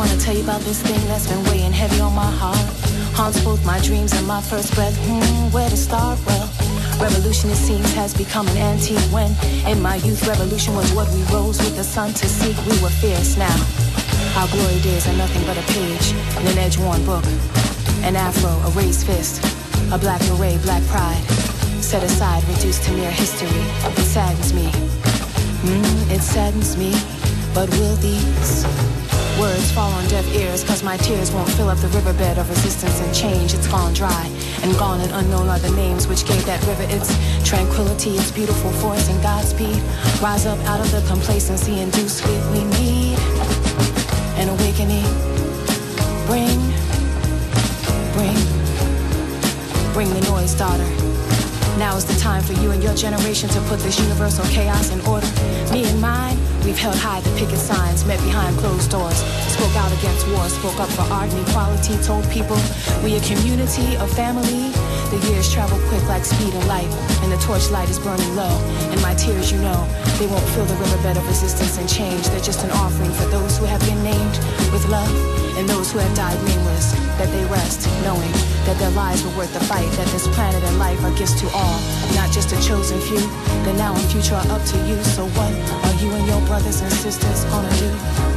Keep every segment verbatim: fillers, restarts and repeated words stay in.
wanna tell you about this thing that's been weighing heavy on my heart. Haunts both my dreams and my first breath. Hmm, where to start? Well, revolution, it seems, has become an antique. When in my youth, revolution was what we rose with the sun to seek. We were fierce now. Our glory days are nothing but a page in an edge-worn book. An afro, a raised fist, a black beret, black pride. Set aside, reduced to mere history. It saddens me. Mm, it saddens me. But will these words fall on deaf ears? Cause my tears won't fill up the riverbed of resistance and change. It's gone dry, and gone and unknown are the names which gave that river its tranquility, its beautiful force and Godspeed. Rise up out of the complacency induced sleep. We need an awakening. Bring, bring, bring the noise, daughter. Now is the time for you and your generation to put this universal chaos in order. Me and mine, we've held high the picket signs, met behind closed doors, spoke out against war, spoke up for art and equality, told people we a community, a family. The years travel quick like speed and light, and the torchlight is burning low. And my tears, you know, they won't fill the riverbed of resistance and change. They're just an offering for those who have been named with love, and those who have died nameless, that they rest, knowing that their lives were worth the fight, that this planet and life are gifts to all, not just a chosen few. The now and future are up to you, so what are you and your brothers and sisters gonna do?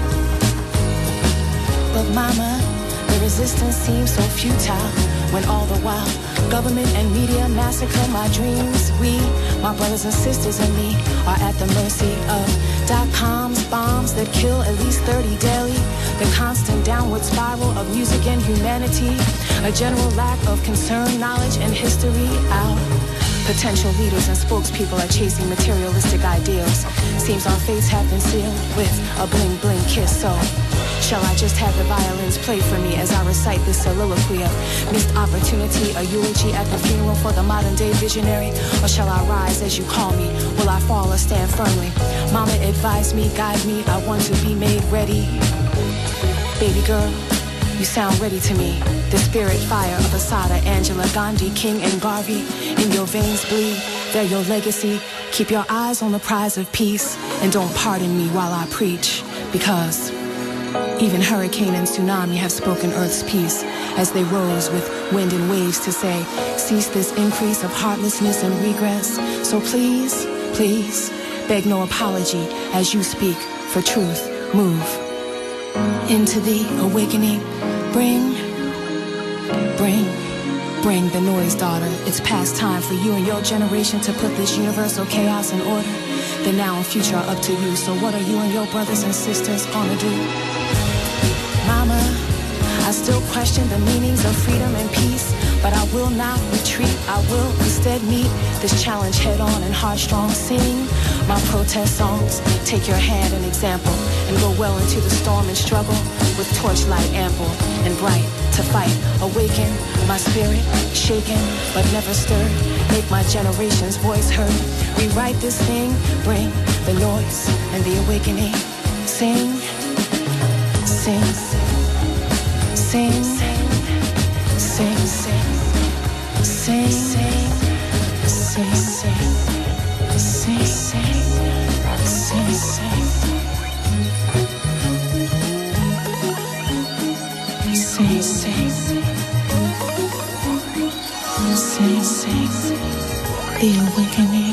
But mama, the resistance seems so futile, when all the while government and media massacre my dreams. We, my brothers and sisters and me, are at the mercy of dot-coms, bombs that kill at least thirty daily, the constant downward spiral of music and humanity, a general lack of concern, knowledge, and history. Our potential leaders and spokespeople are chasing materialistic ideals. Seems our fates have been sealed with a bling-bling kiss, so shall I just have the violins play for me as I recite this soliloquy of missed opportunity, a eulogy at the funeral for the modern-day visionary? Or shall I rise as you call me? Will I fall or stand firmly? Mama, advise me, guide me, I want to be made ready. Baby girl, you sound ready to me. The spirit fire of Asada, Angela, Gandhi, King, and Garvey. In your veins bleed, they're your legacy. Keep your eyes on the prize of peace, and don't pardon me while I preach, because even hurricane and tsunami have spoken Earth's peace as they rose with wind and waves to say, cease this increase of heartlessness and regress. So please, please, beg no apology as you speak for truth. Move into the awakening. Bring, bring, bring the noise, daughter. It's past time for you and your generation to put this universal chaos in order. The now and future are up to you, so what are you and your brothers and sisters gonna do? Mama, I still question the meanings of freedom and peace, but I will not retreat. I will instead meet this challenge head on and heart strong. Sing my protest songs, take your hand and example, and go well into the storm and struggle with torchlight ample and bright to fight. Awaken my spirit, shaken but never stirred. Make my generation's voice heard. Rewrite this thing, bring the noise and the awakening. Sing, sing, sing, sing, sing, sing, sing, sing, sing, sing, sing. Sing, sing, sing, sing, the awakening.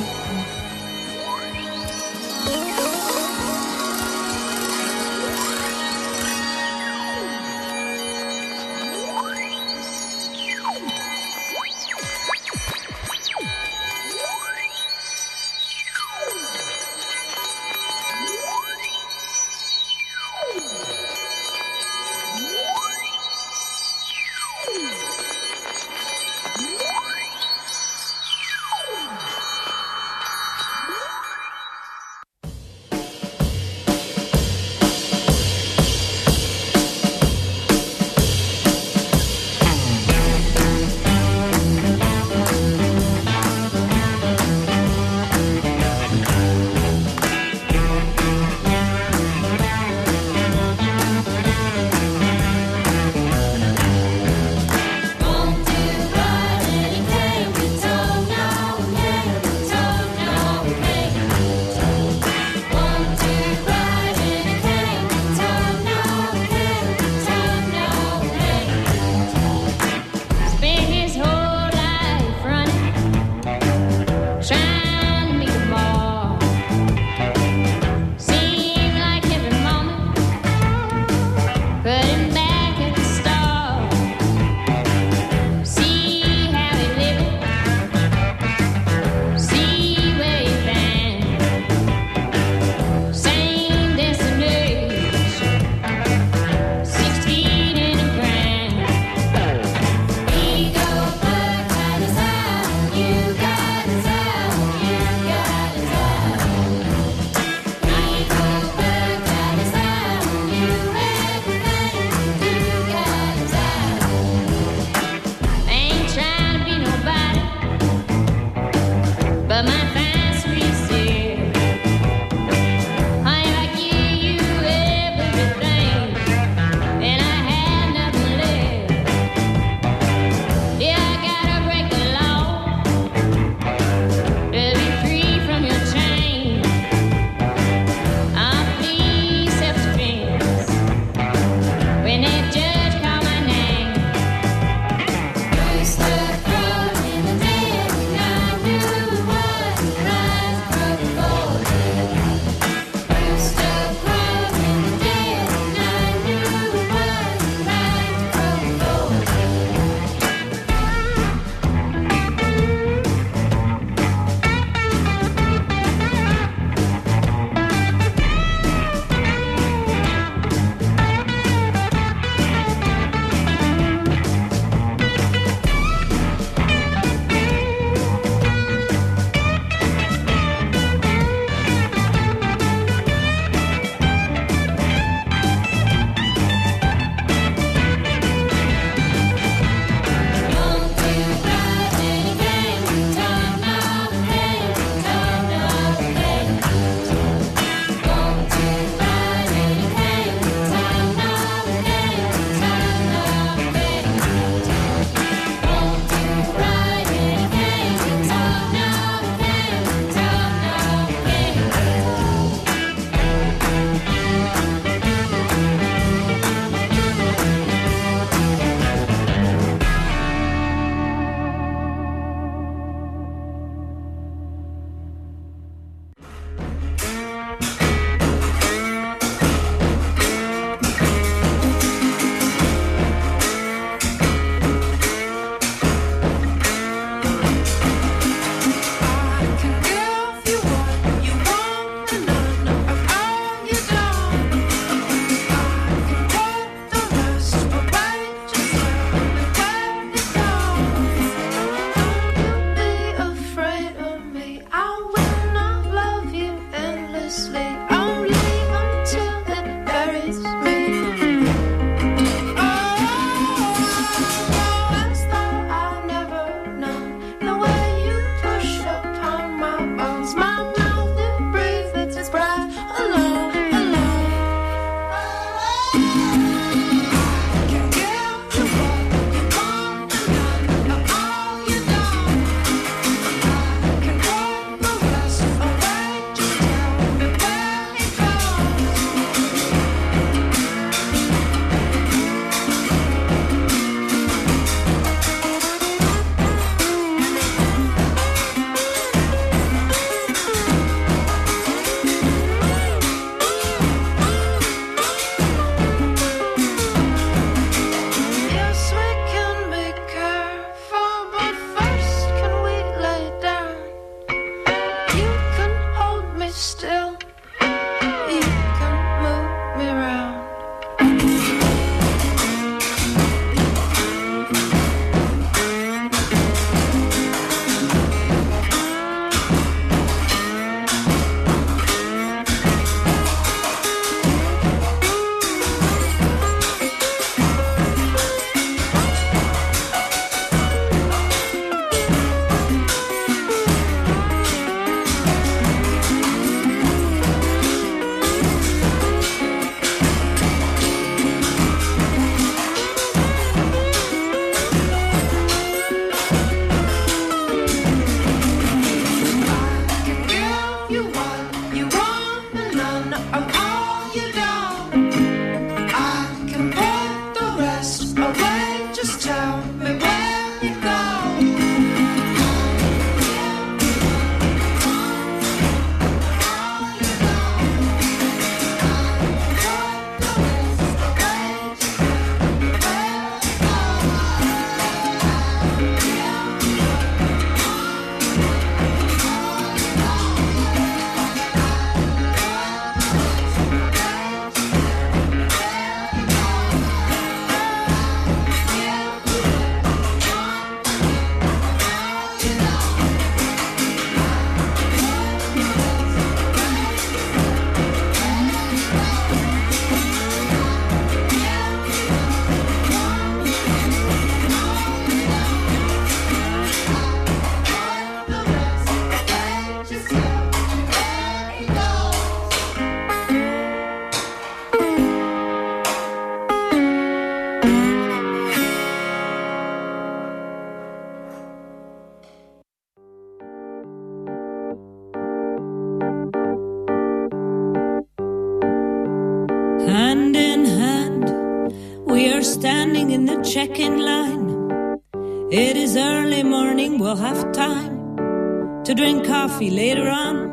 the check-in line. It is early morning, we'll have time to drink coffee later on.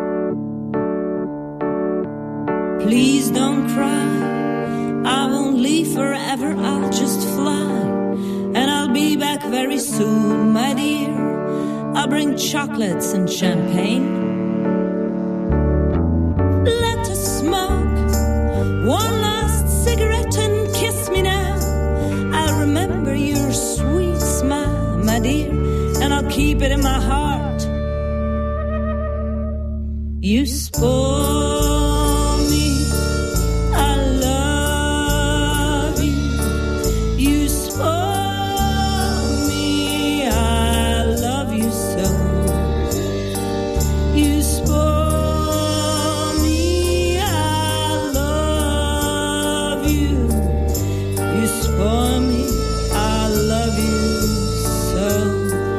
Please don't cry, I won't leave forever, I'll just fly. And I'll be back very soon, my dear. I'll bring chocolates and champagne. Let us smoke one last cigarette and kiss me now. I'll remember your sweet smile, my dear, and I'll keep it in my heart. You spoil me, I love you. You spoil me, I love you so. You spoil me, I love you. You spoil me, I love you so.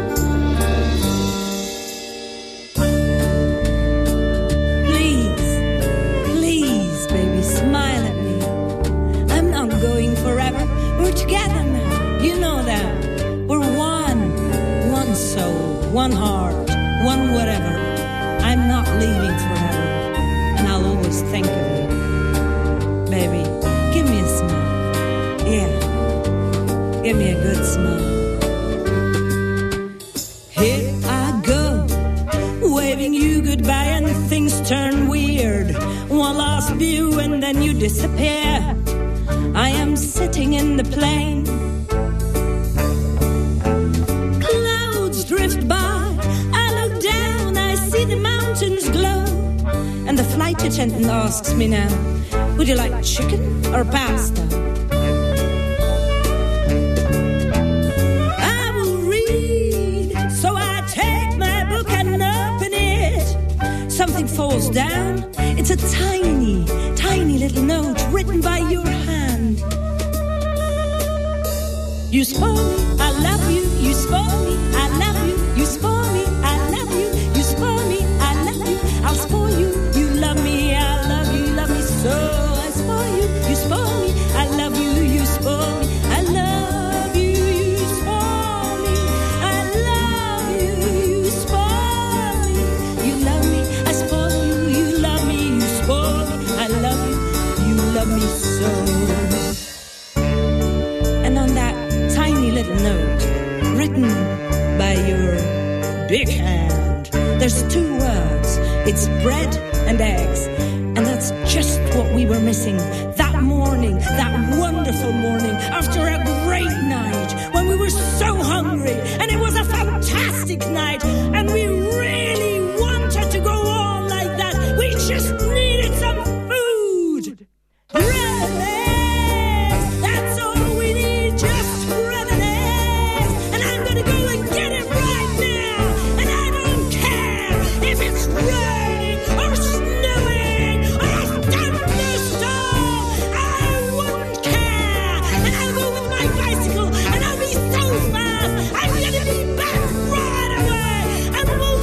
Together now, you know that. We're one, one soul, one heart, one whatever. I'm not leaving forever, and I'll always think of you. Baby, give me a smile. Yeah, give me a good smile. Here I go, waving you goodbye, and things turn weird. One last view, and then you disappear. I am sitting in the plane. Clouds drift by. I look down, I see the mountains glow. And the flight attendant asks me now, would you like chicken or pasta? I will read, so I take my book and open it. Something falls down. It's a tiny, tiny little note written by your hand. You spoil me, I love you. You spoil me, I love you. You spoil me, I love you. You spoil me, I love you. I'll spoil you, you love me, I love you, love me so. I spoil you, you spoil me, I love you. You spoil me, I love you. You spoil me, I love you. You spoil me, you love me, I spoil you. You love me, you spoil me, I love you. You love me so. And on that tiny little note written by your big hand, there's two words. It's bread and eggs. And that's just what we were missing that morning, that wonderful morning, after a great night when we were so hungry. And it was a fantastic night, and we really wanted to go on like that. We just needed some food. Bread and eggs, that's all we need, just bread and eggs. And I'm gonna go and get it right now. And I don't care if it's raining or snowing or a thunderstorm. I wouldn't care. And I'll go with my bicycle, and I'll be so fast. I'm gonna be back right away, and we'll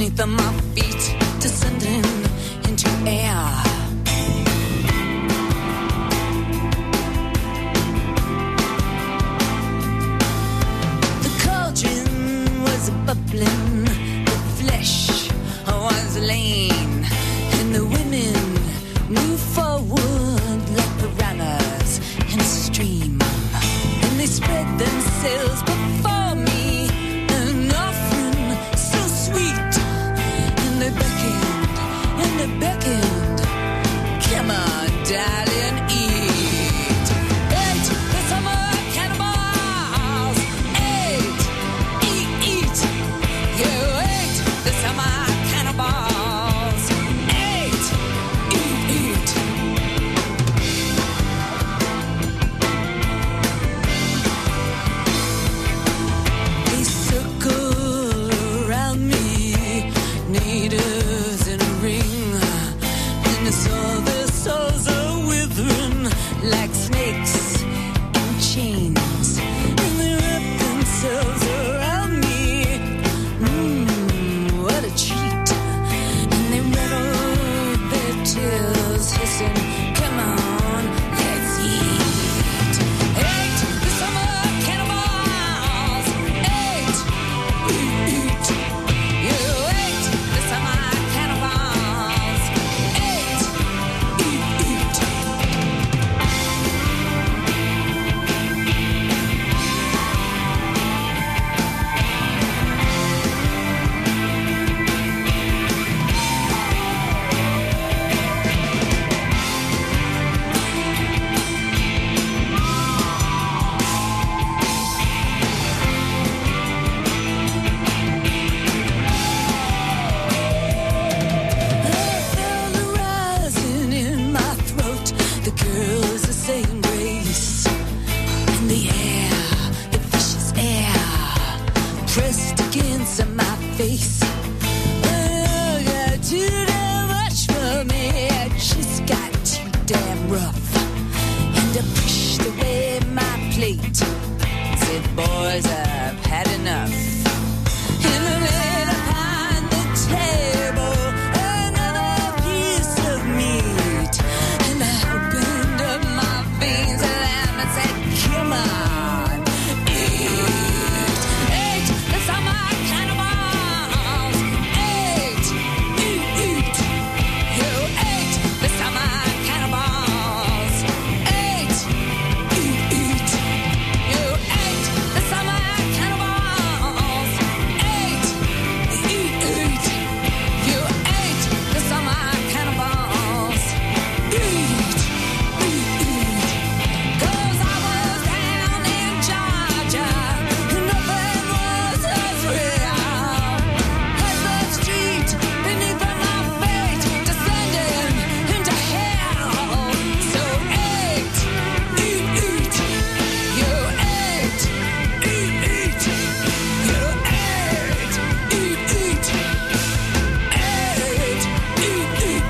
beneath my feet, descending into air. The cauldron was bubbling, the flesh was lean, and the women moved forward like piranhas in a stream, and they spread themselves before me, an offering so sweet, and they beckoned, and they beckoned, come on, darling, eat, eat the summer cannibals, eat, eat, eat, you eat the summer cannibals, eat, eat, eat. They circle around me, natives in a ring, and I saw their souls are withering like snakes in chains, and they wrap themselves around me. Mmm, what a treat! And they rattle their tails, hissing, "Come on, let's eat." Eat the summer cannibals. Eat, eat, eat. You eat the summer cannibals. Eat, eat, eat. I felt a rising in my throat. The girls are saying grace, and the air, the vicious air, pressed against my face. Oh, got too damn much for me. I just got too damn rough, and I pushed away my plate. Said, boys, I've had enough. And I laid upon the table another piece of meat, and I opened up my veins and lamb and said, come on, eat, eat the summer cannibals, eat, eat, eat, you ate the summer cannibals, eat, eat, eat, you ate the summer cannibals, eat, eat, eat, you ate the summer cannibals, eat, eat, eat. 'Cause I was down in Georgia, and nothing was as real as the street beneath my feet, descending into hell. So eat, eat, eat, you ate, eat, eat, you ate, eat, eat, ate, eat, eat.